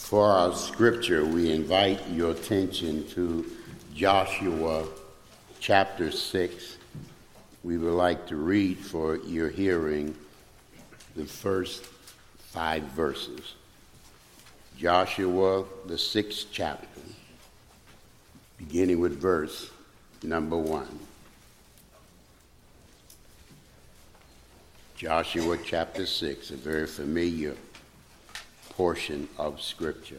For our scripture, we invite your attention to Joshua chapter 6. We would like to read for your hearing the first 5 verses. Joshua, the 6th chapter, beginning with verse number 1. Joshua chapter 6, a very familiar portion of Scripture.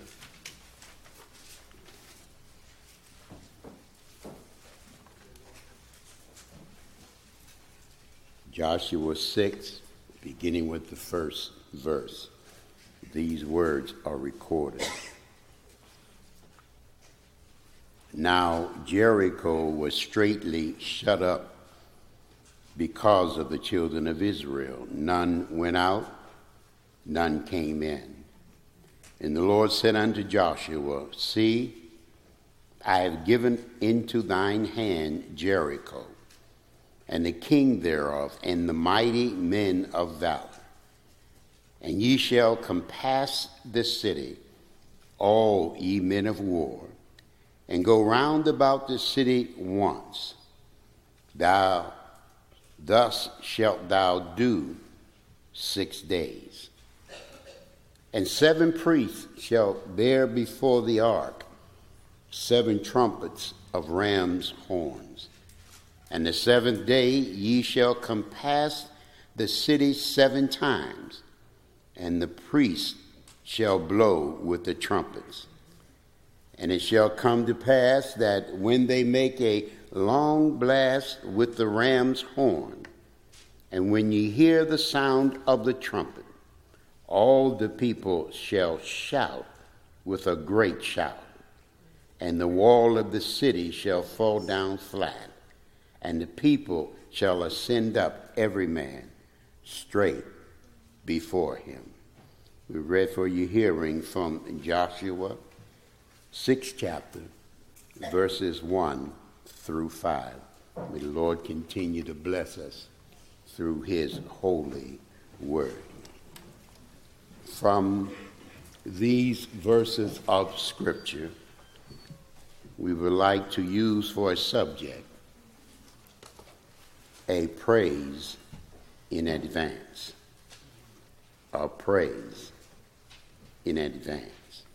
Joshua 6, beginning with the first verse. These words are recorded. Now Jericho was straitly shut up because of the children of Israel. None went out, none came in. And the Lord said unto Joshua, See, I have given into thine hand Jericho, and the king thereof, and the mighty men of valor. And ye shall compass this city, all ye men of war, and go round about the city once. Thus shalt thou do 6 days. And 7 priests shall bear before the ark 7 trumpets of ram's horns. And the 7th day ye shall compass the city 7 times, and the priests shall blow with the trumpets. And it shall come to pass that when they make a long blast with the ram's horn, and when ye hear the sound of the trumpet, all the people shall shout with a great shout, and the wall of the city shall fall down flat, and the people shall ascend up every man straight before him. We read for your hearing from Joshua 6th chapter, verses 1 through 5. May the Lord continue to bless us through his holy word. From these verses of Scripture, we would like to use for a subject a praise in advance. A praise in advance.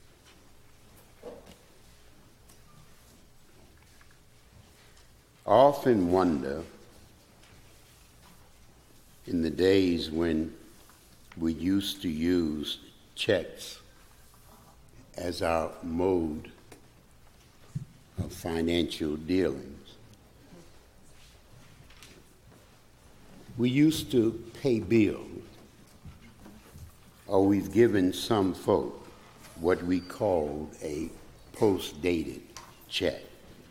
I often wonder, in the days when we used to use checks as our mode of financial dealings, we used to pay bills, or we've given some folk what we called a post-dated check.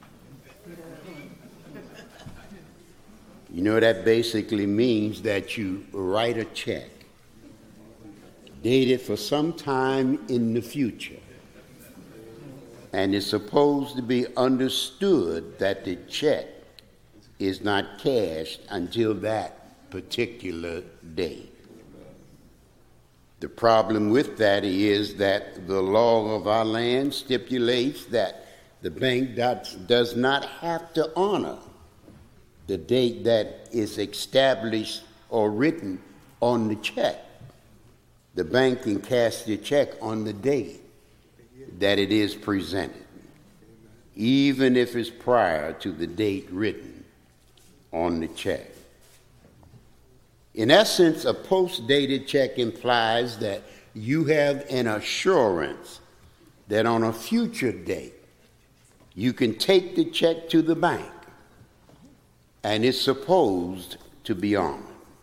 You know, that basically means that you write a check dated for some time in the future, and it's supposed to be understood that the check is not cashed until that particular date. The problem with that is that the law of our land stipulates that the bank does not have to honor the date that is established or written on the check. The bank can cash the check on the date that it is presented, even if it's prior to the date written on the check. In essence, a post-dated check implies that you have an assurance that on a future date, you can take the check to the bank and it's supposed to be honored.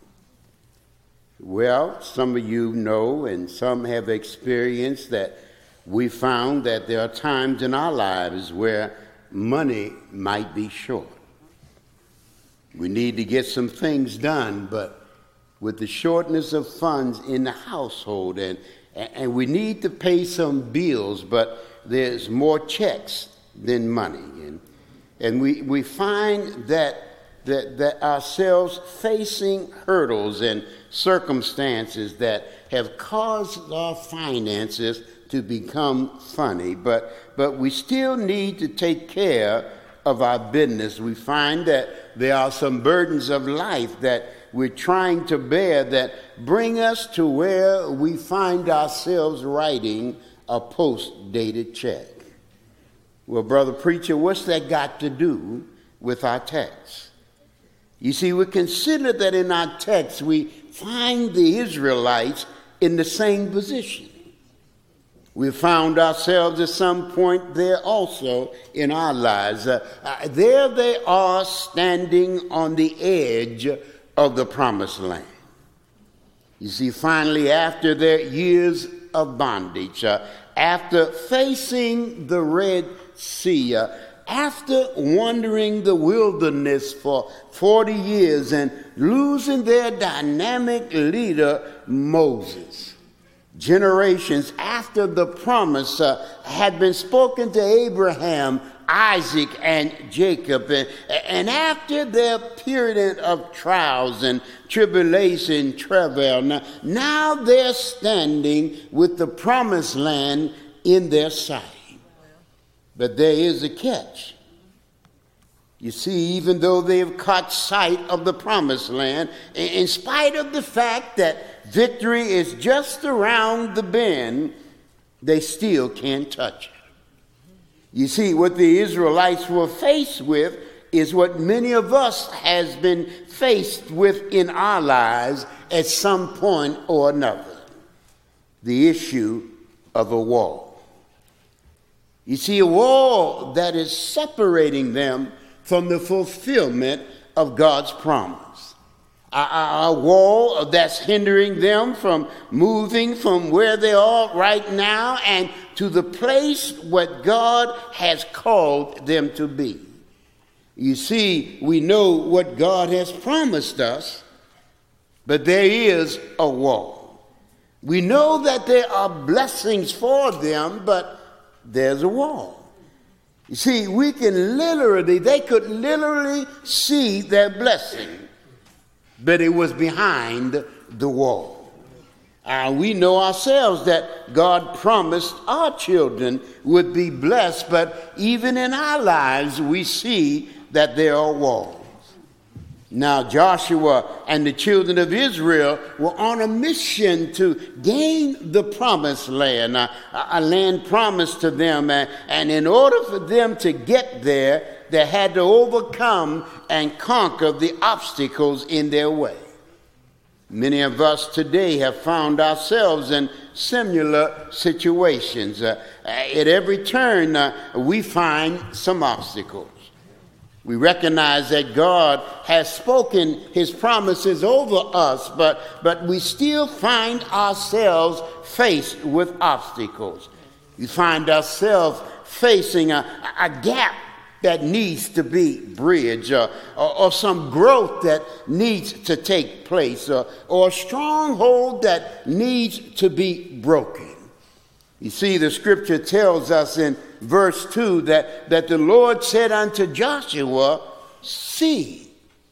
Well, some of you know, and some have experienced, that we found that there are times in our lives where money might be short. We need to get some things done, but with the shortness of funds in the household, and we need to pay some bills, but there's more checks than money. And we find that ourselves facing hurdles and circumstances that have caused our finances to become funny, but we still need to take care of our business. We find that there are some burdens of life that we're trying to bear that bring us to where we find ourselves writing a post-dated check. Well, brother preacher, what's that got to do with our text? You see, we consider that in our text we find the Israelites in the same position. We found ourselves at some point there also in our lives. There they are standing on the edge of the promised land. You see, finally, after their years of bondage, after facing the Red Sea, after wandering the wilderness for 40 years and losing their dynamic leader, Moses, generations after the promise had been spoken to Abraham, Isaac, and Jacob, and after their period of trials and tribulation, travail, now they're standing with the promised land in their sight. But there is a catch. You see, even though they have caught sight of the promised land, in spite of the fact that victory is just around the bend, they still can't touch it. You see, what the Israelites were faced with is what many of us has been faced with in our lives at some point or another. The issue of a wall. You see, a wall that is separating them from the fulfillment of God's promise. A wall that's hindering them from moving from where they are right now and to the place what God has called them to be. You see, we know what God has promised us, but there is a wall. We know that there are blessings for them, but there's a wall. You see, they could literally see their blessing, but it was behind the wall. We know ourselves that God promised our children would be blessed, but even in our lives, we see that there are walls. Now, Joshua and the children of Israel were on a mission to gain the promised land, a land promised to them. And in order for them to get there, they had to overcome and conquer the obstacles in their way. Many of us today have found ourselves in similar situations. At every turn, we find some obstacles. We recognize that God has spoken his promises over us, but we still find ourselves faced with obstacles. We find ourselves facing a gap that needs to be bridged, or some growth that needs to take place, or a stronghold that needs to be broken. You see, the scripture tells us in verse 2 that the Lord said unto Joshua, "See,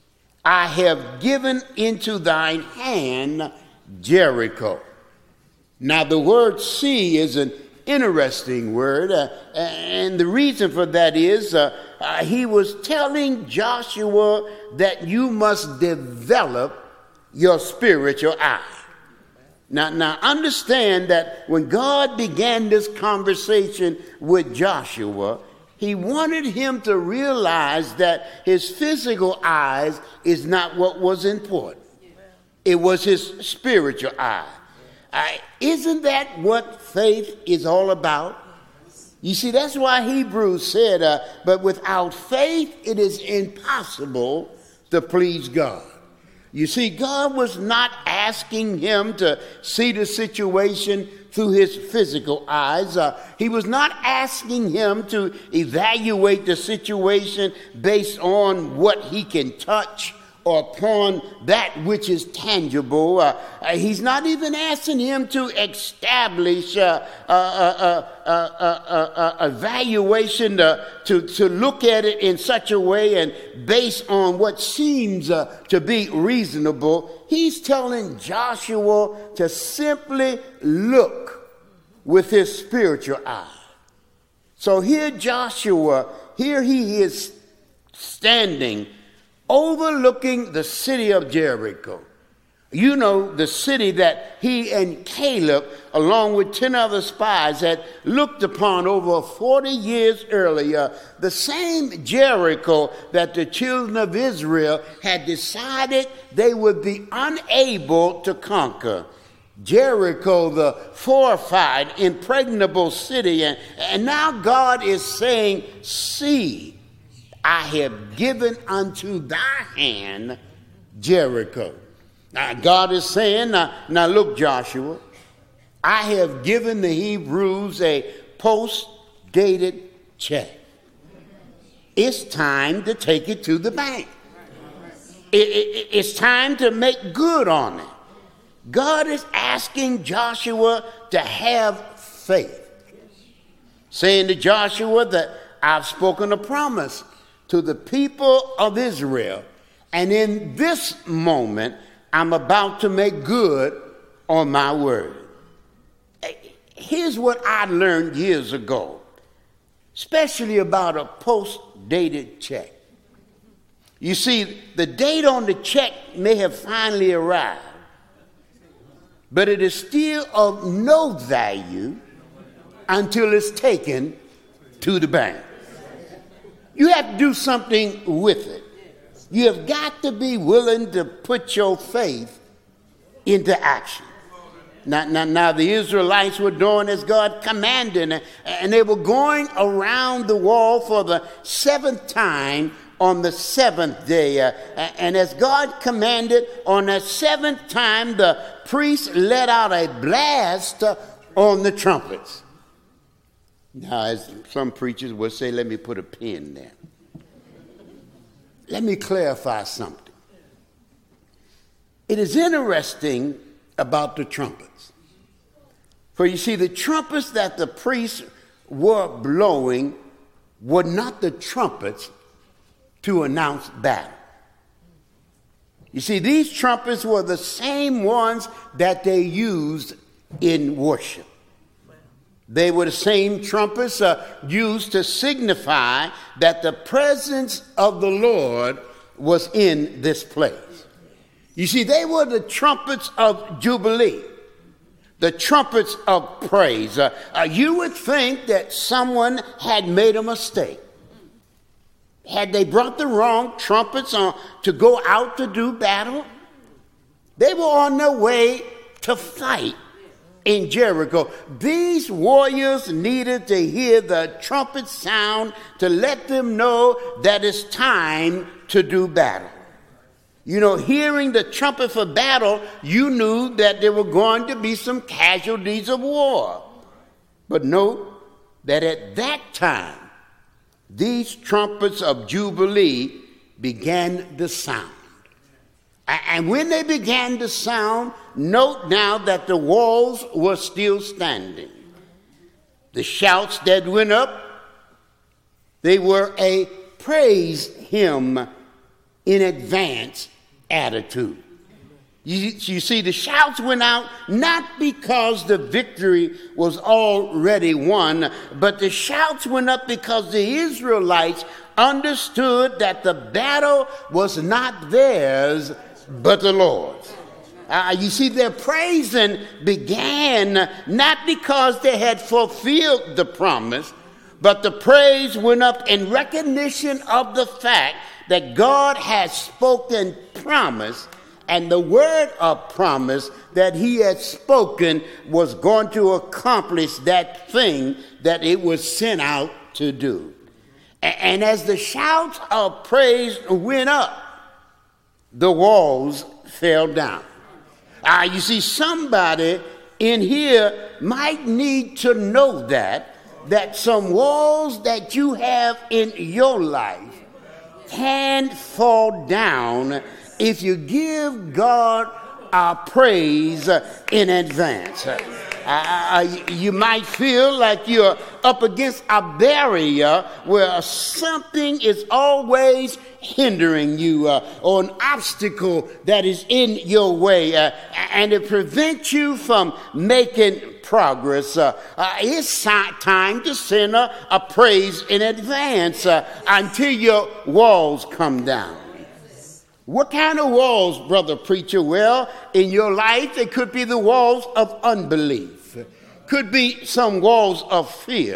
I have given into thine hand Jericho." Now, the word "see" is an interesting word, and the reason for that is he was telling Joshua that you must develop your spiritual eye. Now understand that when God began this conversation with Joshua, he wanted him to realize that his physical eyes is not what was important. It was his spiritual eye. Isn't that what faith is all about? You see, that's why Hebrews said, but without faith it is impossible to please God. You see, God was not asking him to see the situation through his physical eyes. He was not asking him to evaluate the situation based on what he can touch or upon that which is tangible. He's not even asking him to establish a valuation to look at it in such a way and based on what seems to be reasonable. He's telling Joshua to simply look with his spiritual eye. So here Joshua, here he is standing overlooking the city of Jericho. You know, the city that he and Caleb, along with 10 other spies, had looked upon over 40 years earlier. The same Jericho that the children of Israel had decided they would be unable to conquer. Jericho, the fortified, impregnable city. And now God is saying, see, I have given unto thy hand Jericho. Now God is saying, now look, Joshua, I have given the Hebrews a post-dated check. It's time to take it to the bank. It's time to make good on it. God is asking Joshua to have faith, saying to Joshua that I've spoken a promise to the people of Israel, and in this moment, I'm about to make good on my word. Here's what I learned years ago, especially about a post-dated check. You see, the date on the check may have finally arrived, but it is still of no value until it's taken to the bank. You have to do something with it. You have got to be willing to put your faith into action. Now the Israelites were doing as God commanded, and they were going around the wall for the 7th time on the 7th day. And as God commanded, on the 7th time, the priest let out a blast on the trumpets. Now, as some preachers would say, let me put a pin there. Let me clarify something. It is interesting about the trumpets. For you see, the trumpets that the priests were blowing were not the trumpets to announce battle. You see, these trumpets were the same ones that they used in worship. They were the same trumpets used to signify that the presence of the Lord was in this place. You see, they were the trumpets of Jubilee, the trumpets of praise. You would think that someone had made a mistake. Had they brought the wrong trumpets on to go out to do battle? They were on their way to fight in Jericho. These warriors needed to hear the trumpet sound to let them know that it's time to do battle. You know, hearing the trumpet for battle, you knew that there were going to be some casualties of war. But note that at that time, these trumpets of Jubilee began to sound. And when they began to sound, note now that the walls were still standing. The shouts that went up, they were a praise hymn in advance attitude. You see, the shouts went out not because the victory was already won, but the shouts went up because the Israelites understood that the battle was not theirs, but the Lord's. You see, their praising began not because they had fulfilled the promise, but the praise went up in recognition of the fact that God had spoken promise, and the word of promise that he had spoken was going to accomplish that thing that it was sent out to do. And as the shouts of praise went up, the walls fell down. You see, somebody in here might need to know that some walls that you have in your life can fall down if you give God our praise in advance. You might feel like you're up against a barrier where something is always hindering you, or an obstacle that is in your way, and it prevents you from making progress. It's time to send a praise in advance until your walls come down. What kind of walls, brother preacher? Well, in your life, it could be the walls of unbelief. Could be some walls of fear.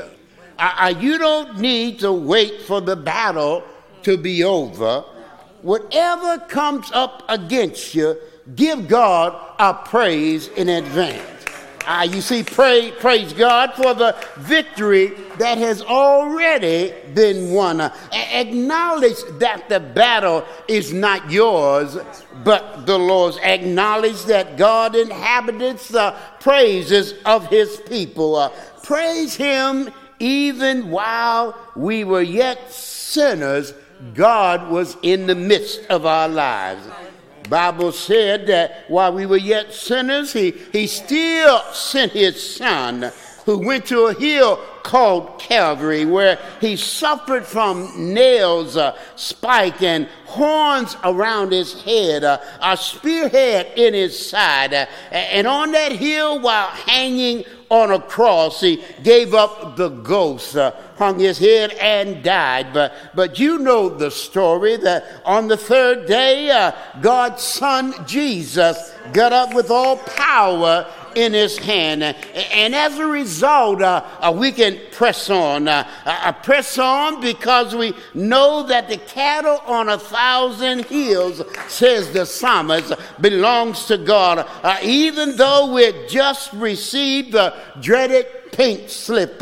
You don't need to wait for the battle to be over. Whatever comes up against you, give God a praise in advance. You see, praise God for the victory that has already been won. Acknowledge that the battle is not yours, but the Lord's. Acknowledge that God inhabits the praises of his people. Praise him even while we were yet sinners. God was in the midst of our lives. Bible said that while we were yet sinners, he still sent his son, who went to a hill called Calvary, where he suffered from nails, spike, and horns around his head, a spearhead in his side. And on that hill, while hanging on a cross, he gave up the ghost, hung his head and died. But you know the story, that on the third day, God's son Jesus got up with all power in his hand, and as a result, we can press on. Press on because we know that the cattle on 1,000 hills, says the psalmist, belongs to God. Even though we just received the dreaded pink slip,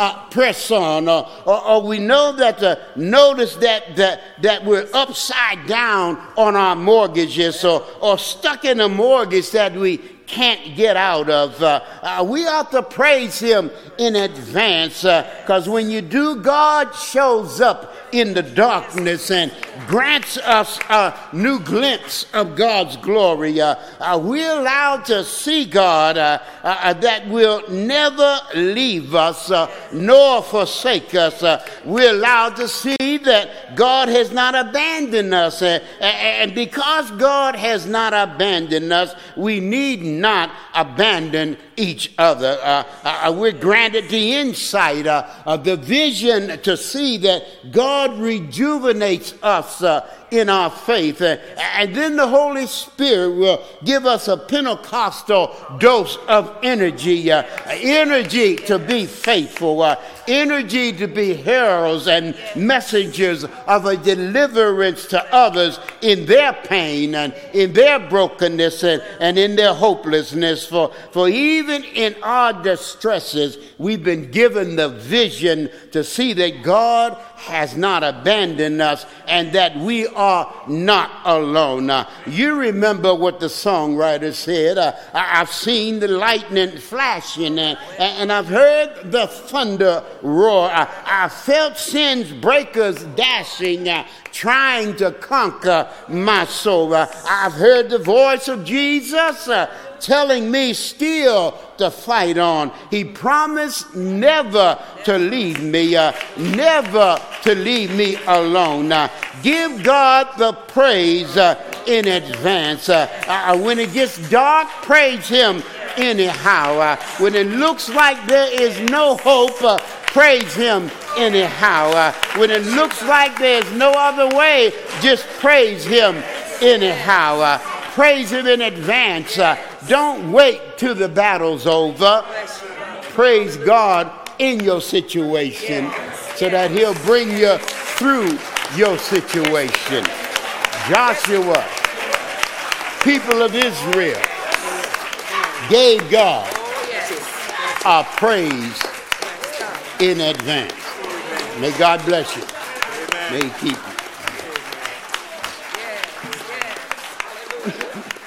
press on. Or we know that notice that we're upside down on our mortgages, or stuck in a mortgage that we can't get out of. We ought to praise him in advance, because when you do, God shows up in the darkness and grants us a new glimpse of God's glory. We're allowed to see God that will never leave us nor forsake us. We're allowed to see that God has not abandoned us. And because God has not abandoned us, we need not abandon each other. We're granted the insight, the vision to see that God rejuvenates us in our faith. And then the Holy Spirit will give us a Pentecostal dose of energy, energy to be faithful, energy to be heralds and messengers of a deliverance to others in their pain and in their brokenness and in their hopelessness. For even in our distresses, we've been given the vision to see that God has not abandoned us and that we are not alone. You remember what the songwriter said, I've seen the lightning flashing and I've heard the thunder roar. I felt sin's breakers dashing, trying to conquer my soul. I've heard the voice of Jesus telling me still to fight on. He promised never to leave me, never to leave me alone. Give God the praise in advance. When it gets dark, praise him anyhow. When it looks like there is no hope, praise him anyhow. When it looks like there's no other way, just praise him anyhow. Praise him in advance. Don't wait till the battle's over. Praise God in your situation so that he'll bring you through your situation. Joshua, people of Israel, gave God a praise in advance. May God bless you. May he keep you.